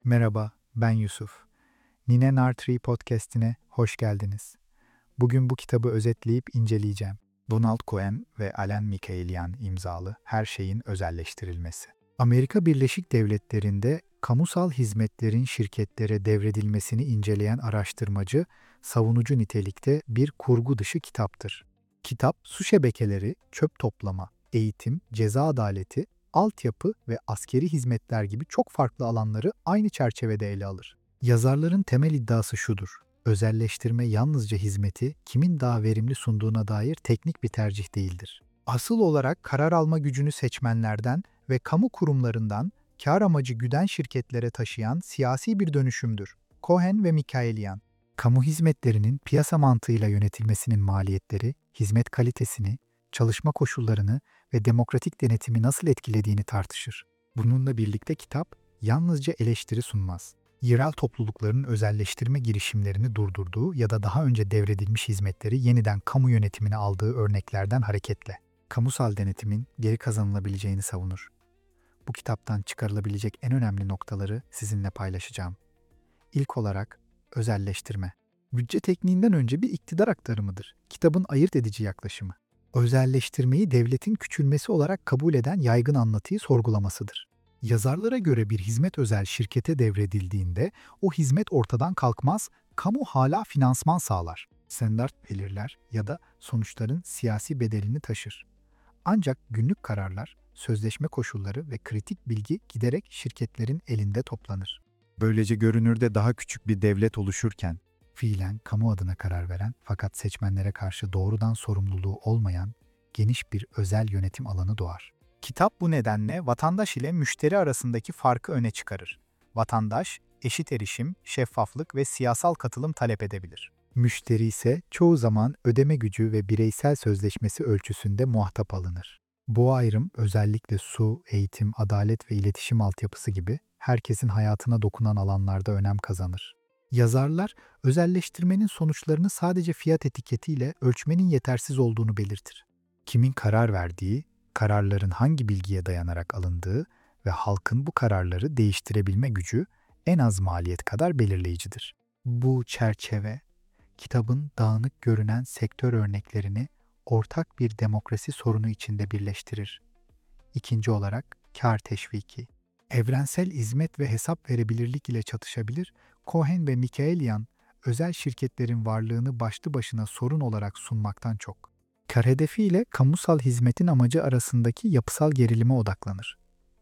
Merhaba, ben Yusuf. Nine Nartree podcast'ine hoş geldiniz. Bugün bu kitabı özetleyip inceleyeceğim. Donald Cohen ve Alan Mikaelian imzalı Her Şeyin Özelleştirilmesi. Amerika Birleşik Devletleri'nde kamusal hizmetlerin şirketlere devredilmesini inceleyen araştırmacı, savunucu nitelikte bir kurgu dışı kitaptır. Kitap, su şebekeleri, çöp toplama, eğitim, ceza adaleti, altyapı ve askeri hizmetler gibi çok farklı alanları aynı çerçevede ele alır. Yazarların temel iddiası şudur: özelleştirme yalnızca hizmeti kimin daha verimli sunduğuna dair teknik bir tercih değildir. Asıl olarak karar alma gücünü seçmenlerden ve kamu kurumlarından kar amacı güden şirketlere taşıyan siyasi bir dönüşümdür. Cohen ve Mikaelian, kamu hizmetlerinin piyasa mantığıyla yönetilmesinin maliyetleri, hizmet kalitesini, çalışma koşullarını ve demokratik denetimi nasıl etkilediğini tartışır. Bununla birlikte kitap yalnızca eleştiri sunmaz. Yerel toplulukların özelleştirme girişimlerini durdurduğu ya da daha önce devredilmiş hizmetleri yeniden kamu yönetimine aldığı örneklerden hareketle kamusal denetimin geri kazanılabileceğini savunur. Bu kitaptan çıkarılabilecek en önemli noktaları sizinle paylaşacağım. İlk olarak özelleştirme. Bütçe tekniğinden önce bir iktidar aktarımıdır. Kitabın ayırt edici yaklaşımı. Özelleştirmeyi devletin küçülmesi olarak kabul eden yaygın anlatıyı sorgulamasıdır. Yazarlara göre bir hizmet özel şirkete devredildiğinde o hizmet ortadan kalkmaz, kamu hala finansman sağlar, standart belirler ya da sonuçların siyasi bedelini taşır. Ancak günlük kararlar, sözleşme koşulları ve kritik bilgi giderek şirketlerin elinde toplanır. Böylece görünürde daha küçük bir devlet oluşurken, fiilen kamu adına karar veren fakat seçmenlere karşı doğrudan sorumluluğu olmayan geniş bir özel yönetim alanı doğar. Kitap bu nedenle vatandaş ile müşteri arasındaki farkı öne çıkarır. Vatandaş, eşit erişim, şeffaflık ve siyasal katılım talep edebilir. Müşteri ise çoğu zaman ödeme gücü ve bireysel sözleşmesi ölçüsünde muhatap alınır. Bu ayrım özellikle su, eğitim, adalet ve iletişim altyapısı gibi herkesin hayatına dokunan alanlarda önem kazanır. Yazarlar, özelleştirmenin sonuçlarını sadece fiyat etiketiyle ölçmenin yetersiz olduğunu belirtir. Kimin karar verdiği, kararların hangi bilgiye dayanarak alındığı ve halkın bu kararları değiştirebilme gücü en az maliyet kadar belirleyicidir. Bu çerçeve, kitabın dağınık görünen sektör örneklerini ortak bir demokrasi sorunu içinde birleştirir. İkinci olarak, kar teşviki. Evrensel hizmet ve hesap verebilirlik ile çatışabilir, Cohen ve Mikaelian, özel şirketlerin varlığını başlı başına sorun olarak sunmaktan çok, kar hedefi ile kamusal hizmetin amacı arasındaki yapısal gerilime odaklanır.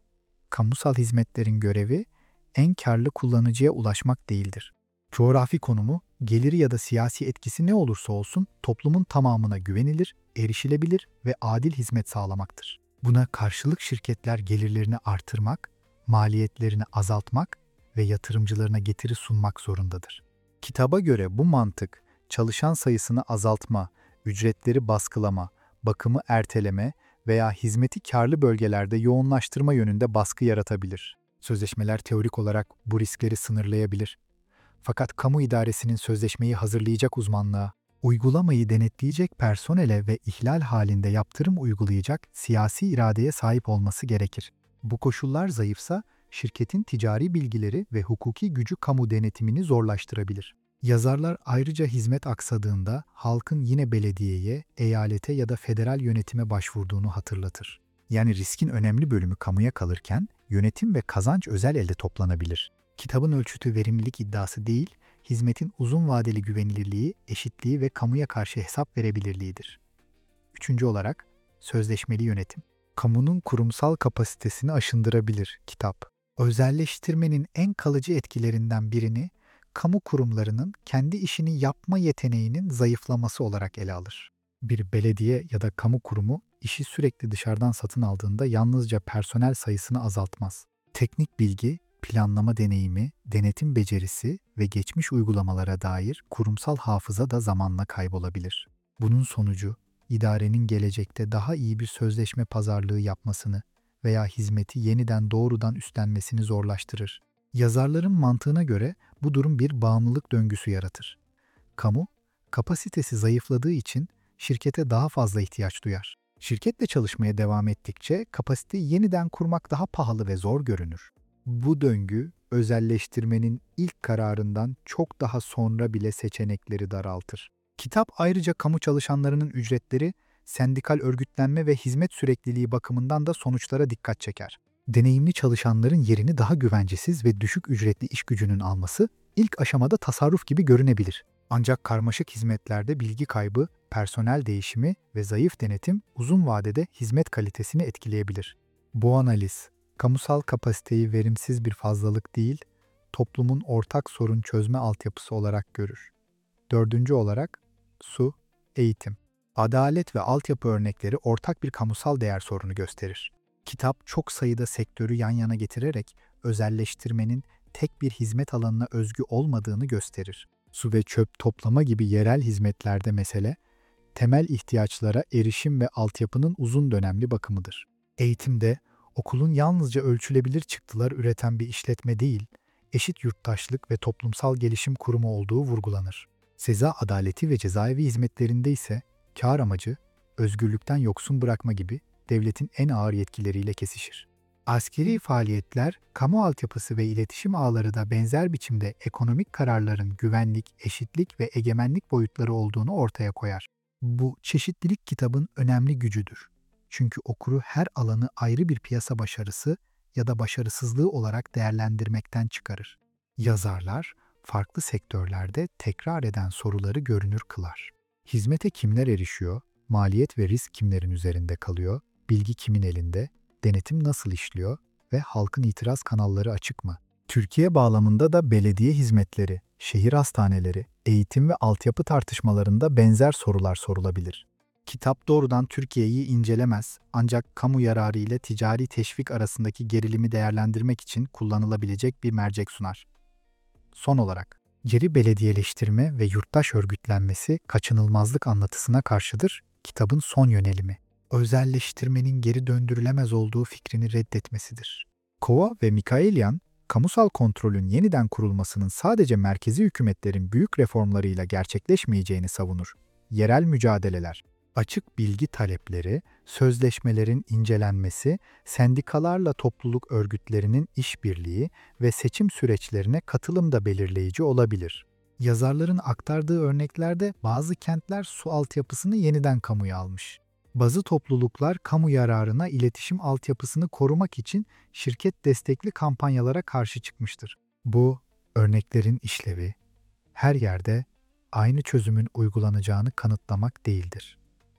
Kamusal hizmetlerin görevi, en karlı kullanıcıya ulaşmak değildir. Coğrafi konumu, geliri ya da siyasi etkisi ne olursa olsun toplumun tamamına güvenilir, erişilebilir ve adil hizmet sağlamaktır. Buna karşılık şirketler gelirlerini artırmak, maliyetlerini azaltmak ve yatırımcılarına getiri sunmak zorundadır. Kitaba göre bu mantık, çalışan sayısını azaltma, ücretleri baskılama, bakımı erteleme veya hizmeti karlı bölgelerde yoğunlaştırma yönünde baskı yaratabilir. Sözleşmeler teorik olarak bu riskleri sınırlayabilir. Fakat kamu idaresinin sözleşmeyi hazırlayacak uzmanlığa, uygulamayı denetleyecek personele ve ihlal halinde yaptırım uygulayacak siyasi iradeye sahip olması gerekir. Bu koşullar zayıfsa, şirketin ticari bilgileri ve hukuki gücü kamu denetimini zorlaştırabilir. Yazarlar ayrıca hizmet aksadığında halkın yine belediyeye, eyalete ya da federal yönetime başvurduğunu hatırlatır. Yani riskin önemli bölümü kamuya kalırken yönetim ve kazanç özel elde toplanabilir. Kitabın ölçütü verimlilik iddiası değil, hizmetin uzun vadeli güvenilirliği, eşitliği ve kamuya karşı hesap verebilirliğidir. Üçüncü olarak, sözleşmeli yönetim. Kamunun kurumsal kapasitesini aşındırabilir kitap. Özelleştirmenin en kalıcı etkilerinden birini, kamu kurumlarının kendi işini yapma yeteneğinin zayıflaması olarak ele alır. Bir belediye ya da kamu kurumu işi sürekli dışarıdan satın aldığında yalnızca personel sayısını azaltmaz. Teknik bilgi, planlama deneyimi, denetim becerisi ve geçmiş uygulamalara dair kurumsal hafıza da zamanla kaybolabilir. Bunun sonucu, idarenin gelecekte daha iyi bir sözleşme pazarlığı yapmasını veya hizmeti yeniden doğrudan üstlenmesini zorlaştırır. Yazarların mantığına göre bu durum bir bağımlılık döngüsü yaratır. Kamu, kapasitesi zayıfladığı için şirkete daha fazla ihtiyaç duyar. Şirketle çalışmaya devam ettikçe kapasiteyi yeniden kurmak daha pahalı ve zor görünür. Bu döngü özelleştirmenin ilk kararından çok daha sonra bile seçenekleri daraltır. Kitap ayrıca kamu çalışanlarının ücretleri, sendikal örgütlenme ve hizmet sürekliliği bakımından da sonuçlara dikkat çeker. Deneyimli çalışanların yerini daha güvencesiz ve düşük ücretli iş gücünün alması ilk aşamada tasarruf gibi görünebilir. Ancak karmaşık hizmetlerde bilgi kaybı, personel değişimi ve zayıf denetim uzun vadede hizmet kalitesini etkileyebilir. Bu analiz, kamusal kapasiteyi verimsiz bir fazlalık değil, toplumun ortak sorun çözme altyapısı olarak görür. Dördüncü olarak, su, eğitim. Adalet ve altyapı örnekleri ortak bir kamusal değer sorunu gösterir. Kitap çok sayıda sektörü yan yana getirerek özelleştirmenin tek bir hizmet alanına özgü olmadığını gösterir. Su ve çöp toplama gibi yerel hizmetlerde mesele, temel ihtiyaçlara erişim ve altyapının uzun dönemli bakımıdır. Eğitimde, okulun yalnızca ölçülebilir çıktılar üreten bir işletme değil, eşit yurttaşlık ve toplumsal gelişim kurumu olduğu vurgulanır. Ceza adaleti ve cezaevi hizmetlerinde ise kâr amacı, özgürlükten yoksun bırakma gibi devletin en ağır yetkileriyle kesişir. Askeri faaliyetler, kamu altyapısı ve iletişim ağları da benzer biçimde ekonomik kararların güvenlik, eşitlik ve egemenlik boyutları olduğunu ortaya koyar. Bu çeşitlilik kitabın önemli gücüdür. Çünkü okuru her alanı ayrı bir piyasa başarısı ya da başarısızlığı olarak değerlendirmekten çıkarır. Yazarlar, farklı sektörlerde tekrar eden soruları görünür kılar. Hizmete kimler erişiyor, maliyet ve risk kimlerin üzerinde kalıyor, bilgi kimin elinde, denetim nasıl işliyor ve halkın itiraz kanalları açık mı? Türkiye bağlamında da belediye hizmetleri, şehir hastaneleri, eğitim ve altyapı tartışmalarında benzer sorular sorulabilir. Kitap doğrudan Türkiye'yi incelemez, ancak kamu yararı ile ticari teşvik arasındaki gerilimi değerlendirmek için kullanılabilecek bir mercek sunar. Son olarak, geri belediyeleştirme ve yurttaş örgütlenmesi kaçınılmazlık anlatısına karşıdır, kitabın son yönelimi. Özelleştirmenin geri döndürülemez olduğu fikrini reddetmesidir. Kova ve Mikailyan, kamusal kontrolün yeniden kurulmasının sadece merkezi hükümetlerin büyük reformlarıyla gerçekleşmeyeceğini savunur. Yerel mücadeleler, açık bilgi talepleri, sözleşmelerin incelenmesi, sendikalarla topluluk örgütlerinin işbirliği ve seçim süreçlerine katılım da belirleyici olabilir. Yazarların aktardığı örneklerde bazı kentler su altyapısını yeniden kamuya almış. Bazı topluluklar kamu yararına iletişim altyapısını korumak için şirket destekli kampanyalara karşı çıkmıştır. Bu, örneklerin işlevi, her yerde aynı çözümün uygulanacağını kanıtlamak değildir.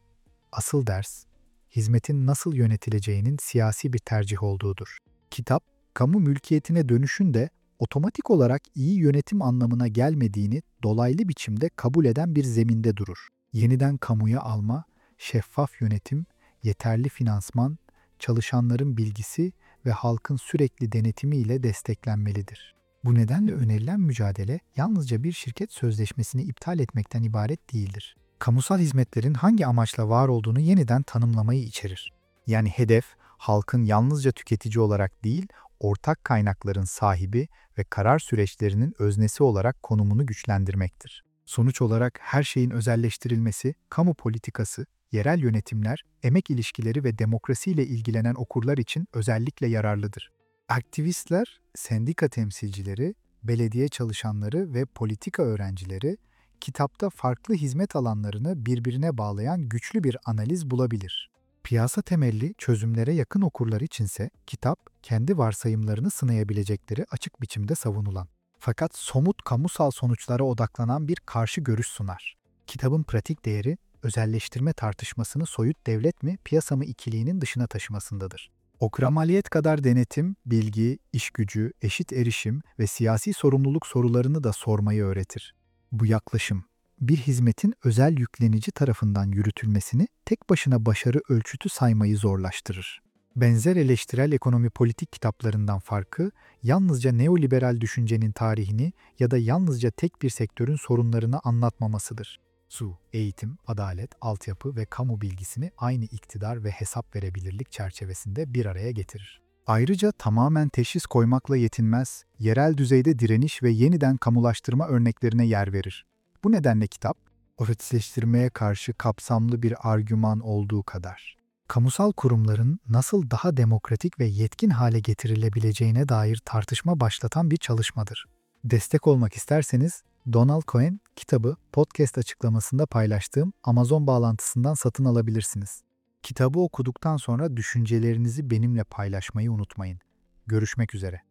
Asıl ders, hizmetin nasıl yönetileceğinin siyasi bir tercih olduğudur. Kitap, kamu mülkiyetine dönüşün de otomatik olarak iyi yönetim anlamına gelmediğini dolaylı biçimde kabul eden bir zeminde durur. Yeniden kamuya alma, şeffaf yönetim, yeterli finansman, çalışanların bilgisi ve halkın sürekli denetimi ile desteklenmelidir. Bu nedenle önerilen mücadele yalnızca bir şirket sözleşmesini iptal etmekten ibaret değildir. Kamusal hizmetlerin hangi amaçla var olduğunu yeniden tanımlamayı içerir. Yani hedef, halkın yalnızca tüketici olarak değil, ortak kaynakların sahibi ve karar süreçlerinin öznesi olarak konumunu güçlendirmektir. Sonuç olarak her şeyin özelleştirilmesi, kamu politikası, yerel yönetimler, emek ilişkileri ve demokrasiyle ilgilenen okurlar için özellikle yararlıdır. Aktivistler, sendika temsilcileri, belediye çalışanları ve politika öğrencileri, kitapta farklı hizmet alanlarını birbirine bağlayan güçlü bir analiz bulabilir. Piyasa temelli çözümlere yakın okurlar içinse kitap, kendi varsayımlarını sınayabilecekleri açık biçimde savunulan, fakat somut kamusal sonuçlara odaklanan bir karşı görüş sunar. Kitabın pratik değeri, özelleştirme tartışmasını soyut devlet mi, piyasa mı ikiliğinin dışına taşımasındadır. Okura maliyet kadar denetim, bilgi, iş gücü, eşit erişim ve siyasi sorumluluk sorularını da sormayı öğretir. Bu yaklaşım, bir hizmetin özel yüklenici tarafından yürütülmesini tek başına başarı ölçütü saymayı zorlaştırır. Benzer eleştirel ekonomi politik kitaplarından farkı, yalnızca neoliberal düşüncenin tarihini ya da yalnızca tek bir sektörün sorunlarını anlatmamasıdır. Su, eğitim, adalet, altyapı ve kamu bilgisini aynı iktidar ve hesap verebilirlik çerçevesinde bir araya getirir. Ayrıca tamamen teşhis koymakla yetinmez, yerel düzeyde direniş ve yeniden kamulaştırma örneklerine yer verir. Bu nedenle kitap, ofisleştirmeye karşı kapsamlı bir argüman olduğu kadar, kamusal kurumların nasıl daha demokratik ve yetkin hale getirilebileceğine dair tartışma başlatan bir çalışmadır. Destek olmak isterseniz Donald Cohen kitabı podcast açıklamasında paylaştığım Amazon bağlantısından satın alabilirsiniz. Kitabı okuduktan sonra düşüncelerinizi benimle paylaşmayı unutmayın. Görüşmek üzere.